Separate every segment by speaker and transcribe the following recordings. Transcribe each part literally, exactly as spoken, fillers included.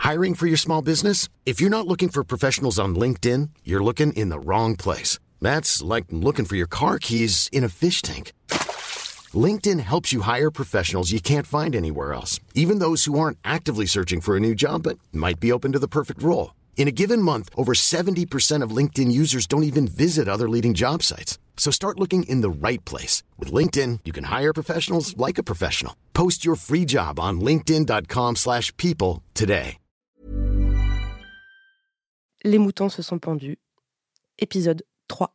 Speaker 1: Hiring for your small business? If you're not looking for professionals on LinkedIn, you're looking in the wrong place. That's like looking for your car keys in a fish tank. LinkedIn helps you hire professionals you can't find anywhere else, even those who aren't actively searching for a new job but might be open to the perfect role. In a given month, over seventy percent of LinkedIn users don't even visit other leading job sites. So start looking in the right place. With LinkedIn, you can hire professionals like a professional. Post your free job on linkedin.com slash people today.
Speaker 2: Les moutons se sont pendus. Épisode trois.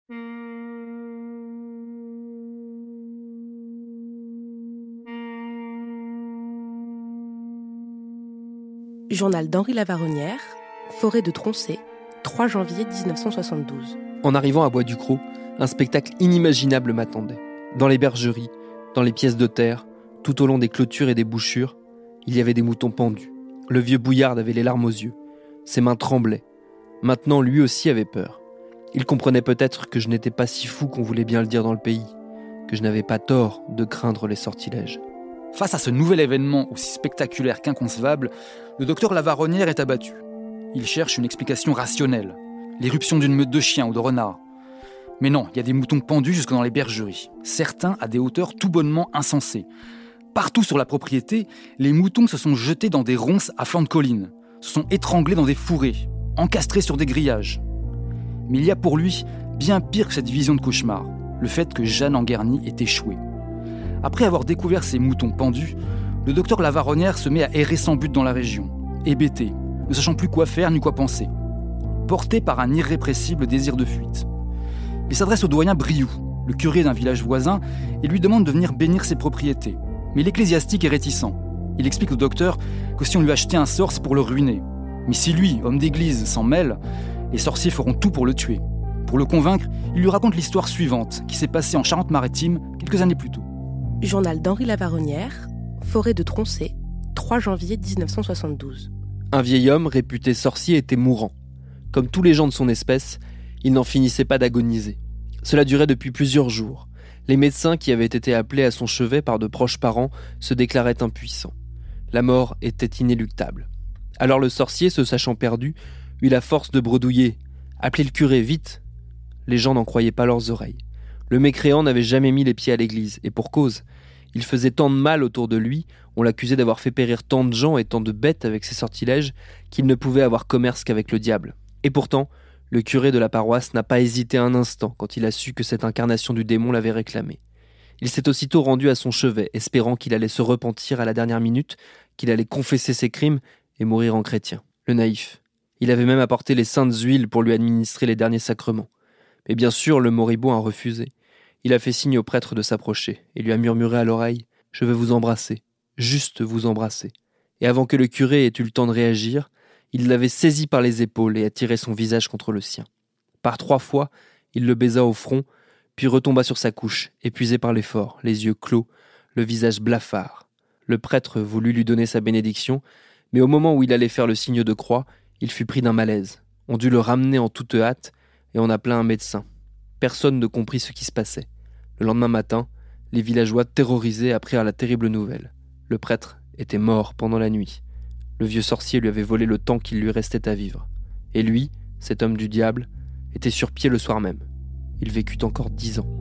Speaker 2: Journal d'Henri Lavaronnière, forêt de Troncé, trois janvier dix-neuf cent soixante-douze.
Speaker 3: En arrivant à Bois-du-Cros, un spectacle inimaginable m'attendait. Dans les bergeries, dans les pièces de terre, tout au long des clôtures et des bouchures, il y avait des moutons pendus. Le vieux Bouillard avait les larmes aux yeux. Ses mains tremblaient. Maintenant, lui aussi avait peur. Il comprenait peut-être que je n'étais pas si fou qu'on voulait bien le dire dans le pays, que je n'avais pas tort de craindre les sortilèges.
Speaker 4: Face à ce nouvel événement aussi spectaculaire qu'inconcevable, le docteur Lavaronnière est abattu. Il cherche une explication rationnelle. L'éruption d'une meute de chiens ou de renards. Mais non, il y a des moutons pendus jusque dans les bergeries. Certains à des hauteurs tout bonnement insensées. Partout sur la propriété, les moutons se sont jetés dans des ronces à flanc de colline, se sont étranglés dans des fourrés, encastrés sur des grillages. Mais il y a pour lui bien pire que cette vision de cauchemar, le fait que Jeanne Anguerny ait échoué. Après avoir découvert ces moutons pendus, le docteur Lavaronnière se met à errer sans but dans la région, hébété, ne sachant plus quoi faire ni quoi penser. Porté par un irrépressible désir de fuite. Il s'adresse au doyen Briou, le curé d'un village voisin, et lui demande de venir bénir ses propriétés. Mais l'ecclésiastique est réticent. Il explique au docteur que si on lui achetait un sort, c'est pour le ruiner. Mais si lui, homme d'église, s'en mêle, les sorciers feront tout pour le tuer. Pour le convaincre, il lui raconte l'histoire suivante, qui s'est passée en Charente-Maritime quelques années plus tôt.
Speaker 2: Journal d'Henri Lavaronnière, forêt de Troncé, trois janvier dix-neuf cent soixante-douze.
Speaker 3: Un vieil homme réputé sorcier était mourant. Comme tous les gens de son espèce, il n'en finissait pas d'agoniser. Cela durait depuis plusieurs jours. Les médecins qui avaient été appelés à son chevet par de proches parents se déclaraient impuissants. La mort était inéluctable. Alors le sorcier, se sachant perdu, eut la force de bredouiller « Appelez le curé, vite !» Les gens n'en croyaient pas leurs oreilles. Le mécréant n'avait jamais mis les pieds à l'église, et pour cause. Il faisait tant de mal autour de lui, on l'accusait d'avoir fait périr tant de gens et tant de bêtes avec ses sortilèges, qu'il ne pouvait avoir commerce qu'avec le diable. Et pourtant, le curé de la paroisse n'a pas hésité un instant quand il a su que cette incarnation du démon l'avait réclamé. Il s'est aussitôt rendu à son chevet, espérant qu'il allait se repentir à la dernière minute, qu'il allait confesser ses crimes et mourir en chrétien. Le naïf. Il avait même apporté les saintes huiles pour lui administrer les derniers sacrements. Mais bien sûr, le moribond a refusé. Il a fait signe au prêtre de s'approcher et lui a murmuré à l'oreille « Je veux vous embrasser, juste vous embrasser ». Et avant que le curé ait eu le temps de réagir, il l'avait saisi par les épaules et attiré son visage contre le sien. Par trois fois, il le baisa au front, puis retomba sur sa couche, épuisé par l'effort, les yeux clos, le visage blafard. Le prêtre voulut lui donner sa bénédiction, mais au moment où il allait faire le signe de croix, il fut pris d'un malaise. On dut le ramener en toute hâte et on appela un médecin. Personne ne comprit ce qui se passait. Le lendemain matin, les villageois terrorisés apprirent la terrible nouvelle. Le prêtre était mort pendant la nuit. Le vieux sorcier lui avait volé le temps qu'il lui restait à vivre. Et lui, cet homme du diable, était sur pied le soir même. Il vécut encore dix ans.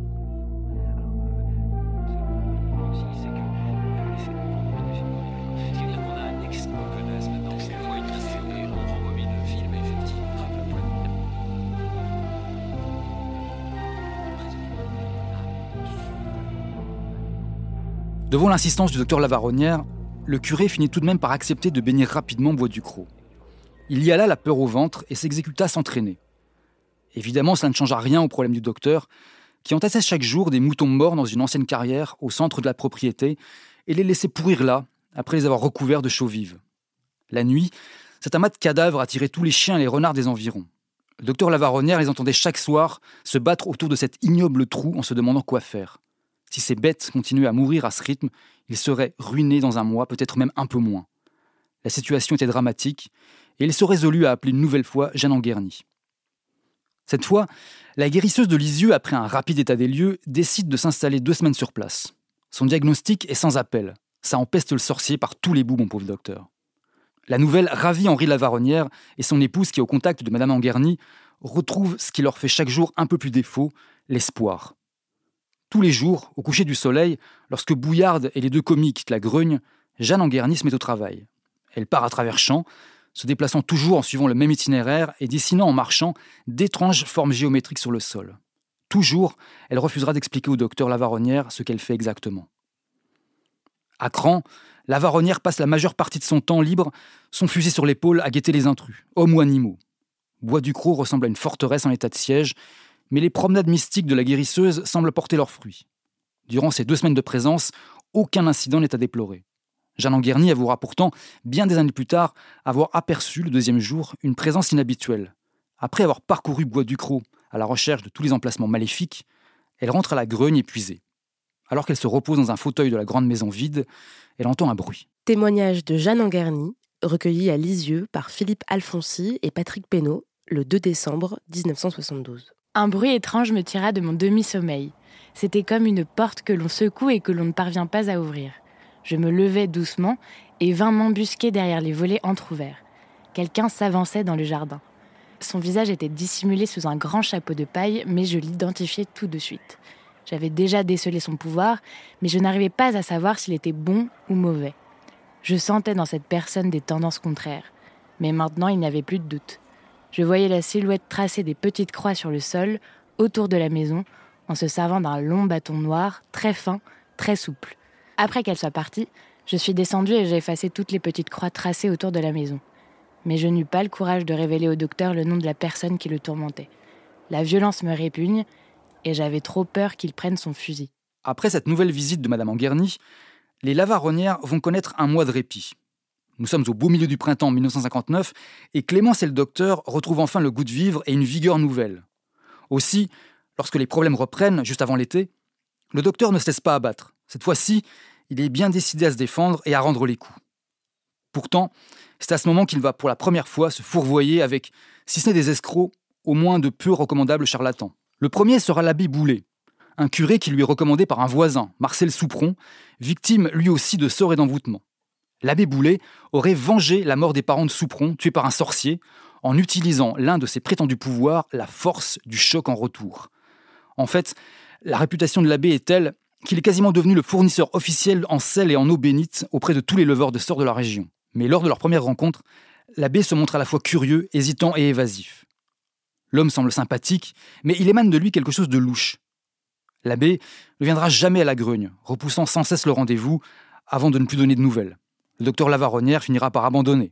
Speaker 4: Devant l'insistance du docteur Lavaronnière, le curé finit tout de même par accepter de bénir rapidement Bois-du-Cros. Il y alla la peur au ventre et s'exécuta sans traîner. Évidemment, cela ne changea rien au problème du docteur, qui entassait chaque jour des moutons morts dans une ancienne carrière au centre de la propriété et les laissait pourrir là, après les avoir recouverts de chaux vives. La nuit, cet amas de cadavres attirait tous les chiens et les renards des environs. Le docteur Lavaronnière les entendait chaque soir se battre autour de cet ignoble trou en se demandant quoi faire. Si ces bêtes continuaient à mourir à ce rythme, ils seraient ruinés dans un mois, peut-être même un peu moins. La situation était dramatique, et il se résolut à appeler une nouvelle fois Jeanne Anguerny. Cette fois, la guérisseuse de Lisieux, après un rapide état des lieux, décide de s'installer deux semaines sur place. Son diagnostic est sans appel. Ça empeste le sorcier par tous les bouts, mon pauvre docteur. La nouvelle ravit Henri Lavaronnière et son épouse qui, au contact de Madame Anguerny, retrouvent ce qui leur fait chaque jour un peu plus défaut, l'espoir. Tous les jours, au coucher du soleil, lorsque Bouillarde et les deux commis quittent la Grugne, Jeanne Anguerny se met au travail. Elle part à travers champs, se déplaçant toujours en suivant le même itinéraire et dessinant en marchant d'étranges formes géométriques sur le sol. Toujours, elle refusera d'expliquer au docteur Lavaronnière ce qu'elle fait exactement. À Cran, Lavaronnière passe la majeure partie de son temps libre, son fusil sur l'épaule, à guetter les intrus, hommes ou animaux. Bois-Ducrot ressemble à une forteresse en état de siège, mais les promenades mystiques de la guérisseuse semblent porter leurs fruits. Durant ces deux semaines de présence, aucun incident n'est à déplorer. Jeanne Anguerny avouera pourtant, bien des années plus tard, avoir aperçu, le deuxième jour, une présence inhabituelle. Après avoir parcouru Bois-Ducrot à la recherche de tous les emplacements maléfiques, elle rentre à la Grugne épuisée. Alors qu'elle se repose dans un fauteuil de la grande maison vide, elle entend un bruit.
Speaker 2: Témoignage de Jeanne Anguerny, recueilli à Lisieux par Philippe Alfonsi et Patrick Pénaud, le deux décembre dix-neuf cent soixante-douze.
Speaker 5: Un bruit étrange me tira de mon demi-sommeil. C'était comme une porte que l'on secoue et que l'on ne parvient pas à ouvrir. Je me levai doucement et vins m'embusquer derrière les volets entr'ouverts. Quelqu'un s'avançait dans le jardin. Son visage était dissimulé sous un grand chapeau de paille, mais je l'identifiai tout de suite. J'avais déjà décelé son pouvoir, mais je n'arrivais pas à savoir s'il était bon ou mauvais. Je sentais dans cette personne des tendances contraires. Mais maintenant, il n'y avait plus de doute. Je voyais la silhouette tracer des petites croix sur le sol, autour de la maison, en se servant d'un long bâton noir, très fin, très souple. Après qu'elle soit partie, je suis descendue et j'ai effacé toutes les petites croix tracées autour de la maison. Mais je n'eus pas le courage de révéler au docteur le nom de la personne qui le tourmentait. La violence me répugne, et j'avais trop peur qu'il prenne son fusil.
Speaker 4: Après cette nouvelle visite de Madame Anguerny, les Lavaronnières vont connaître un mois de répit. Nous sommes au beau milieu du printemps mille neuf cent cinquante-neuf, et Clémence et le docteur retrouvent enfin le goût de vivre et une vigueur nouvelle. Aussi, lorsque les problèmes reprennent, juste avant l'été, le docteur ne se laisse pas abattre. Cette fois-ci, il est bien décidé à se défendre et à rendre les coups. Pourtant, c'est à ce moment qu'il va pour la première fois se fourvoyer avec, si ce n'est des escrocs, au moins de peu recommandables charlatans. Le premier sera l'abbé Boulet, un curé qui lui est recommandé par un voisin, Marcel Soupron, victime lui aussi de sorts et d'envoûtements. L'abbé Boulet aurait vengé la mort des parents de Soupron, tués par un sorcier, en utilisant l'un de ses prétendus pouvoirs, la force du choc en retour. En fait, la réputation de l'abbé est telle qu'il est quasiment devenu le fournisseur officiel en sel et en eau bénite auprès de tous les leveurs de sorts de la région. Mais lors de leur première rencontre, l'abbé se montre à la fois curieux, hésitant et évasif. L'homme semble sympathique, mais il émane de lui quelque chose de louche. L'abbé ne viendra jamais à la Grugne, repoussant sans cesse le rendez-vous avant de ne plus donner de nouvelles. Le docteur Lavaronnière finira par abandonner.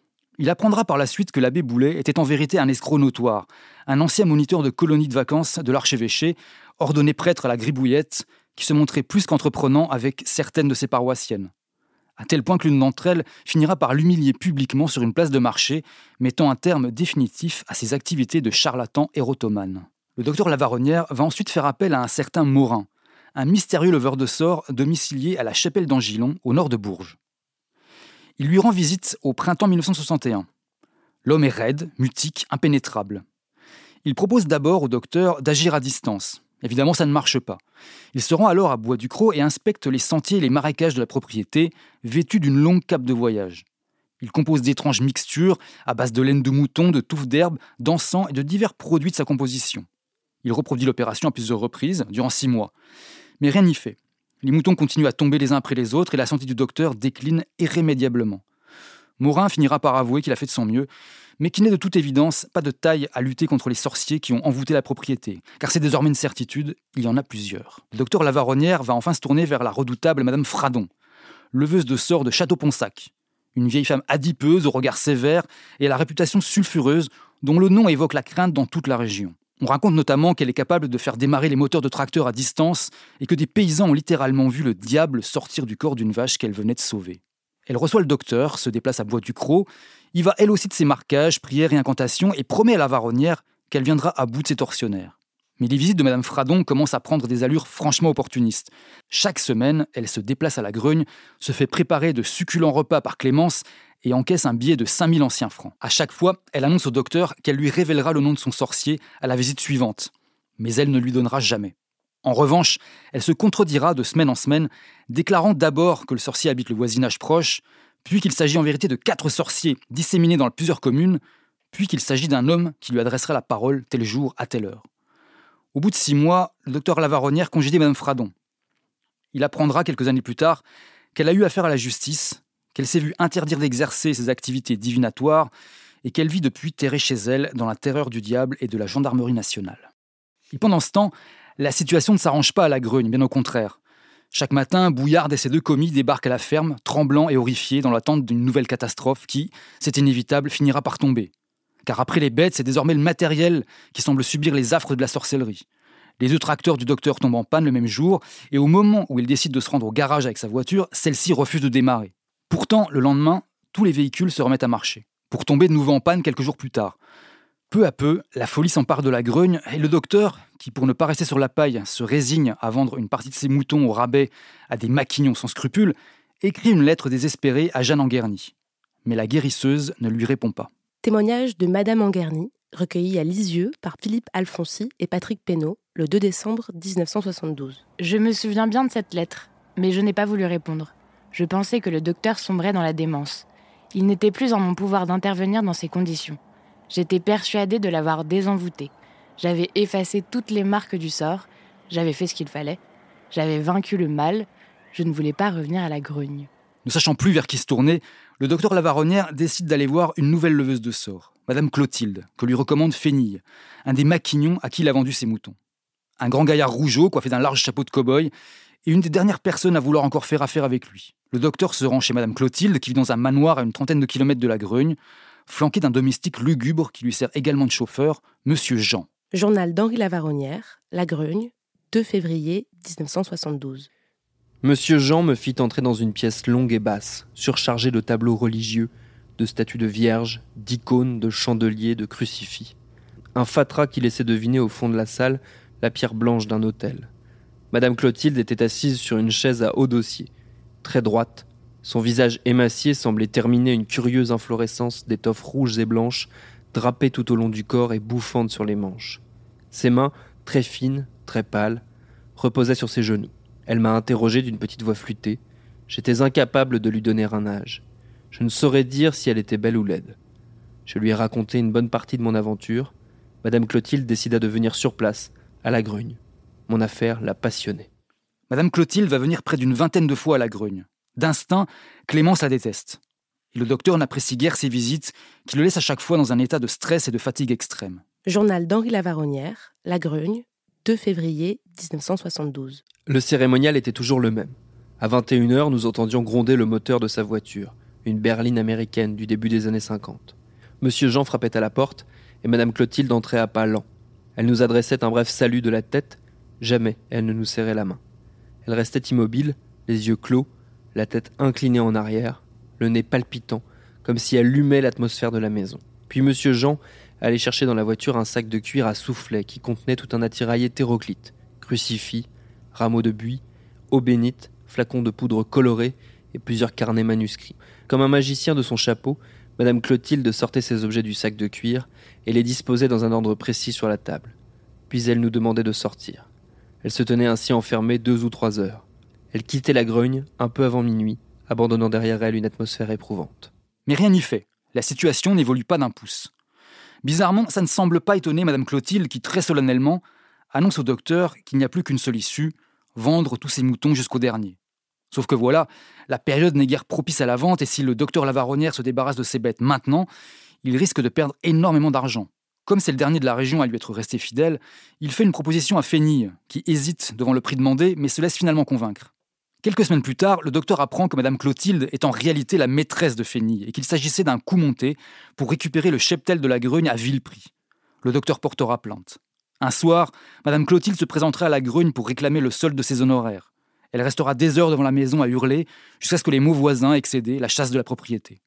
Speaker 4: Il apprendra par la suite que l'abbé Boulet était en vérité un escroc notoire, un ancien moniteur de colonie de vacances de l'archevêché, ordonné prêtre à la Gribouillette, qui se montrait plus qu'entreprenant avec certaines de ses paroissiennes. À tel point que l'une d'entre elles finira par l'humilier publiquement sur une place de marché, mettant un terme définitif à ses activités de charlatan érotomane. Le docteur Lavaronnière va ensuite faire appel à un certain Morin, un mystérieux leveur de sorts domicilié à la chapelle d'Angilon, au nord de Bourges. Il lui rend visite au printemps mille neuf cent soixante et un. L'homme est raide, mutique, impénétrable. Il propose d'abord au docteur d'agir à distance. Évidemment, ça ne marche pas. Il se rend alors à Bois-Ducrot et inspecte les sentiers et les marécages de la propriété, vêtu d'une longue cape de voyage. Il compose d'étranges mixtures à base de laine de mouton, de touffes d'herbe, d'encens et de divers produits de sa composition. Il reproduit l'opération à plusieurs reprises, durant six mois. Mais rien n'y fait. Les moutons continuent à tomber les uns après les autres et la santé du docteur décline irrémédiablement. Morin finira par avouer qu'il a fait de son mieux, mais qu'il n'est de toute évidence pas de taille à lutter contre les sorciers qui ont envoûté la propriété, car c'est désormais une certitude, il y en a plusieurs. Le docteur Lavaronnière va enfin se tourner vers la redoutable Madame Fradon, leveuse de sorts de Château-Ponsac, une vieille femme adipeuse au regard sévère et à la réputation sulfureuse dont le nom évoque la crainte dans toute la région. On raconte notamment qu'elle est capable de faire démarrer les moteurs de tracteurs à distance et que des paysans ont littéralement vu le diable sortir du corps d'une vache qu'elle venait de sauver. Elle reçoit le docteur, se déplace à Bois-Ducrot, y va elle aussi de ses marquages, prières et incantations et promet à Lavaronnière qu'elle viendra à bout de ses tortionnaires. Mais les visites de Madame Fradon commencent à prendre des allures franchement opportunistes. Chaque semaine, elle se déplace à la Grugne, se fait préparer de succulents repas par Clémence et encaisse un billet de cinq mille anciens francs. À chaque fois, elle annonce au docteur qu'elle lui révélera le nom de son sorcier à la visite suivante. Mais elle ne lui donnera jamais. En revanche, elle se contredira de semaine en semaine, déclarant d'abord que le sorcier habite le voisinage proche, puis qu'il s'agit en vérité de quatre sorciers disséminés dans plusieurs communes, puis qu'il s'agit d'un homme qui lui adresserait la parole tel jour à telle heure. Au bout de six mois, le docteur Lavaronnière congédie Madame Fradon. Il apprendra quelques années plus tard qu'elle a eu affaire à la justice, qu'elle s'est vue interdire d'exercer ses activités divinatoires et qu'elle vit depuis terrée chez elle dans la terreur du diable et de la gendarmerie nationale. Et pendant ce temps, la situation ne s'arrange pas à la Grugne, bien au contraire. Chaque matin, Bouillarde et ses deux commis débarquent à la ferme, tremblants et horrifiés dans l'attente d'une nouvelle catastrophe qui, c'est inévitable, finira par tomber. Car après les bêtes, c'est désormais le matériel qui semble subir les affres de la sorcellerie. Les deux tracteurs du docteur tombent en panne le même jour, et au moment où il décide de se rendre au garage avec sa voiture, celle-ci refuse de démarrer. Pourtant, le lendemain, tous les véhicules se remettent à marcher, pour tomber de nouveau en panne quelques jours plus tard. Peu à peu, la folie s'empare de la Grugne, et le docteur, qui pour ne pas rester sur la paille, se résigne à vendre une partie de ses moutons au rabais à des maquignons sans scrupules, écrit une lettre désespérée à Jeanne Anguerny. Mais la guérisseuse ne lui répond pas.
Speaker 2: Témoignage de Madame Anguerny, recueilli à Lisieux par Philippe Alfonsi et Patrick Pénaud, le deux décembre dix-neuf cent soixante-douze.
Speaker 5: Je me souviens bien de cette lettre, mais je n'ai pas voulu répondre. Je pensais que le docteur sombrait dans la démence. Il n'était plus en mon pouvoir d'intervenir dans ces conditions. J'étais persuadée de l'avoir désenvoûté. J'avais effacé toutes les marques du sort, j'avais fait ce qu'il fallait, j'avais vaincu le mal, je ne voulais pas revenir à la Grugne.
Speaker 4: Ne sachant plus vers qui se tourner, le docteur Lavaronnière décide d'aller voir une nouvelle leveuse de sorts, Madame Clotilde, que lui recommande Fénille, un des maquignons à qui il a vendu ses moutons. Un grand gaillard rougeau, coiffé d'un large chapeau de cow-boy, et une des dernières personnes à vouloir encore faire affaire avec lui. Le docteur se rend chez Madame Clotilde, qui vit dans un manoir à une trentaine de kilomètres de la Grugne, flanqué d'un domestique lugubre qui lui sert également de chauffeur, Monsieur Jean.
Speaker 2: Journal d'Henri Lavaronnière, La Grugne, deux février dix-neuf cent soixante-douze.
Speaker 3: Monsieur Jean me fit entrer dans une pièce longue et basse, surchargée de tableaux religieux, de statues de vierges, d'icônes, de chandeliers, de crucifix. Un fatras qui laissait deviner au fond de la salle la pierre blanche d'un autel. Madame Clotilde était assise sur une chaise à haut dossier, très droite. Son visage émacié semblait terminer une curieuse inflorescence d'étoffes rouges et blanches, drapées tout au long du corps et bouffantes sur les manches. Ses mains, très fines, très pâles, reposaient sur ses genoux. Elle m'a interrogé d'une petite voix flûtée. J'étais incapable de lui donner un âge. Je ne saurais dire si elle était belle ou laide. Je lui ai raconté une bonne partie de mon aventure. Madame Clotilde décida de venir sur place, à la Grugne. Mon affaire la passionnait.
Speaker 4: Madame Clotilde va venir près d'une vingtaine de fois à la Grugne. D'instinct, Clémence la déteste. Et le docteur n'apprécie guère ses visites, qui le laissent à chaque fois dans un état de stress et de fatigue extrême.
Speaker 2: Journal d'Henri Lavaronnière, La Grugne, deux février dix-neuf cent soixante-douze.
Speaker 3: Le cérémonial était toujours le même. À vingt et une heures, nous entendions gronder le moteur de sa voiture, une berline américaine du début des années cinquante. Monsieur Jean frappait à la porte, et Madame Clotilde entrait à pas lents. Elle nous adressait un bref salut de la tête. Jamais elle ne nous serrait la main. Elle restait immobile, les yeux clos, la tête inclinée en arrière, le nez palpitant, comme si elle humait l'atmosphère de la maison. Puis Monsieur Jean allait chercher dans la voiture un sac de cuir à soufflet qui contenait tout un attirail hétéroclite, crucifix, rameaux de buis, eau bénite, flacons de poudre colorée et plusieurs carnets manuscrits. Comme un magicien de son chapeau, Madame Clotilde sortait ses objets du sac de cuir et les disposait dans un ordre précis sur la table. Puis elle nous demandait de sortir. Elle se tenait ainsi enfermée deux ou trois heures. Elle quittait la Grugne un peu avant minuit, abandonnant derrière elle une atmosphère éprouvante.
Speaker 4: Mais rien n'y fait. La situation n'évolue pas d'un pouce. Bizarrement, ça ne semble pas étonner Madame Clotilde qui, très solennellement, annonce au docteur qu'il n'y a plus qu'une seule issue, vendre tous ses moutons jusqu'au dernier. Sauf que voilà, la période n'est guère propice à la vente et si le docteur Lavaronnière se débarrasse de ses bêtes maintenant, il risque de perdre énormément d'argent. Comme c'est le dernier de la région à lui être resté fidèle, il fait une proposition à Fénille, qui hésite devant le prix demandé, mais se laisse finalement convaincre. Quelques semaines plus tard, le docteur apprend que Madame Clotilde est en réalité la maîtresse de Fénille et qu'il s'agissait d'un coup monté pour récupérer le cheptel de la Grugne à vil prix. Le docteur portera plainte. Un soir, Madame Clotilde se présentera à la Grugne pour réclamer le solde de ses honoraires. Elle restera des heures devant la maison à hurler jusqu'à ce que les mots voisins excédent la chasse de la propriété.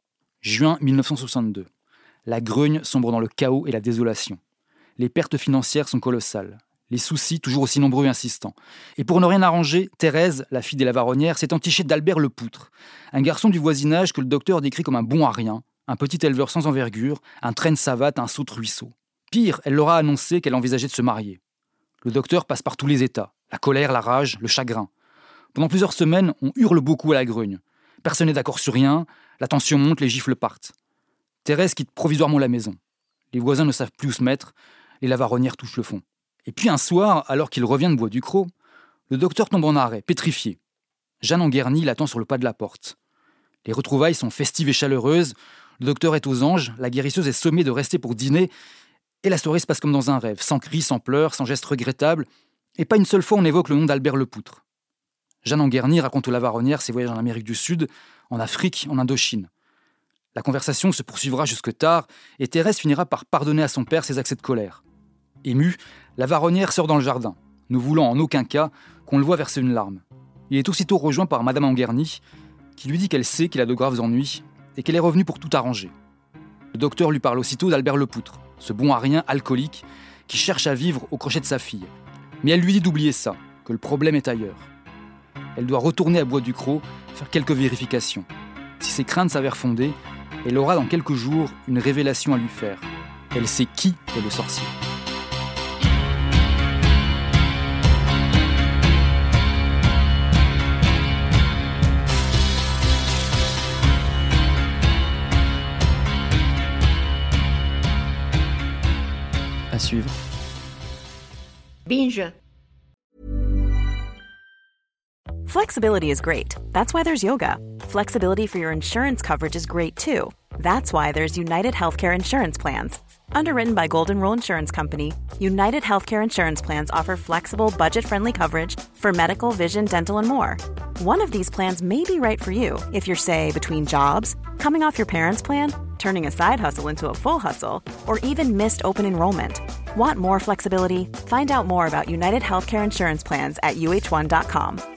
Speaker 4: Juin dix-neuf cent soixante-deux. La Grugne sombre dans le chaos et la désolation. Les pertes financières sont colossales. Les soucis toujours aussi nombreux et insistants. Et pour ne rien arranger, Thérèse, la fille des Lavaronnières, s'est entichée d'Albert le Poutre, un garçon du voisinage que le docteur décrit comme un bon à rien, un petit éleveur sans envergure, un traîne savate, un saute ruisseau. Pire, elle leur a annoncé qu'elle envisageait de se marier. Le docteur passe par tous les états, la colère, la rage, le chagrin. Pendant plusieurs semaines, on hurle beaucoup à la Grugne. Personne n'est d'accord sur rien, la tension monte, les gifles partent. Thérèse quitte provisoirement la maison. Les voisins ne savent plus où se mettre, les Lavaronnière touchent le fond. Et puis un soir, alors qu'il revient de Bois-Ducrot, le docteur tombe en arrêt, pétrifié. Jeanne Anguerny l'attend sur le pas de la porte. Les retrouvailles sont festives et chaleureuses, le docteur est aux anges, la guérisseuse est sommée de rester pour dîner, et la soirée se passe comme dans un rêve, sans cris, sans pleurs, sans gestes regrettables, et pas une seule fois on évoque le nom d'Albert Lepoutre. Jeanne Anguerny raconte aux Lavaronnière ses voyages en Amérique du Sud, en Afrique, en Indochine. La conversation se poursuivra jusque tard, et Thérèse finira par pardonner à son père ses accès de colère. Émue, Lavaronnière sort dans le jardin, ne voulant en aucun cas qu'on le voie verser une larme. Il est aussitôt rejoint par Madame Anguerny, qui lui dit qu'elle sait qu'il a de graves ennuis et qu'elle est revenue pour tout arranger. Le docteur lui parle aussitôt d'Albert Lepoutre, ce bon à rien alcoolique qui cherche à vivre au crochet de sa fille. Mais elle lui dit d'oublier ça, que le problème est ailleurs. Elle doit retourner à Bois-Ducrot, faire quelques vérifications. Si ses craintes s'avèrent fondées, elle aura dans quelques jours une révélation à lui faire. Elle sait qui est le sorcier.
Speaker 3: À suivre.
Speaker 6: Binge.
Speaker 7: Flexibility is great. That's why there's yoga. Flexibility for your insurance coverage is great too. That's why there's United Healthcare Insurance Plans. Underwritten by Golden Rule Insurance Company, United Healthcare Insurance Plans offer flexible, budget-friendly coverage for medical, vision, dental, and more. One of these plans may be right for you if you're, say, between jobs, coming off your parents' plan, turning a side hustle into a full hustle, or even missed open enrollment. Want more flexibility? Find out more about United Healthcare Insurance Plans at U H one dot com.